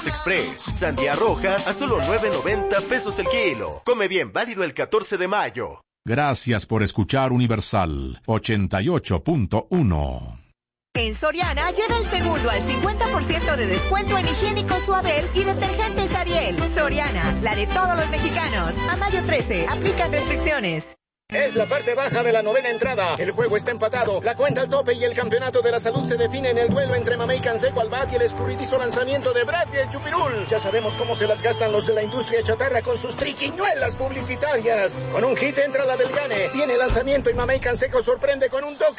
Express, sandía roja a solo 9.90 pesos el kilo. Come bien, válido el 14 de mayo. Gracias por escuchar Universal 88.1. En Soriana lleva el segundo al 50% de descuento en higiénicos Suabel y detergentes Ariel. Soriana, la de todos los mexicanos. A mayo 13, aplican restricciones. Es la parte baja de la novena entrada. El juego está empatado. La cuenta al tope y el campeonato de la salud se define en el duelo entre Mamey Canseco al bat y el escurridizo lanzamiento de Brad y el Chupirul. Ya sabemos cómo se las gastan los de la industria chatarra con sus triquiñuelas publicitarias. Con un hit entra la del Gane. Viene el lanzamiento y Mamey Canseco sorprende con un toque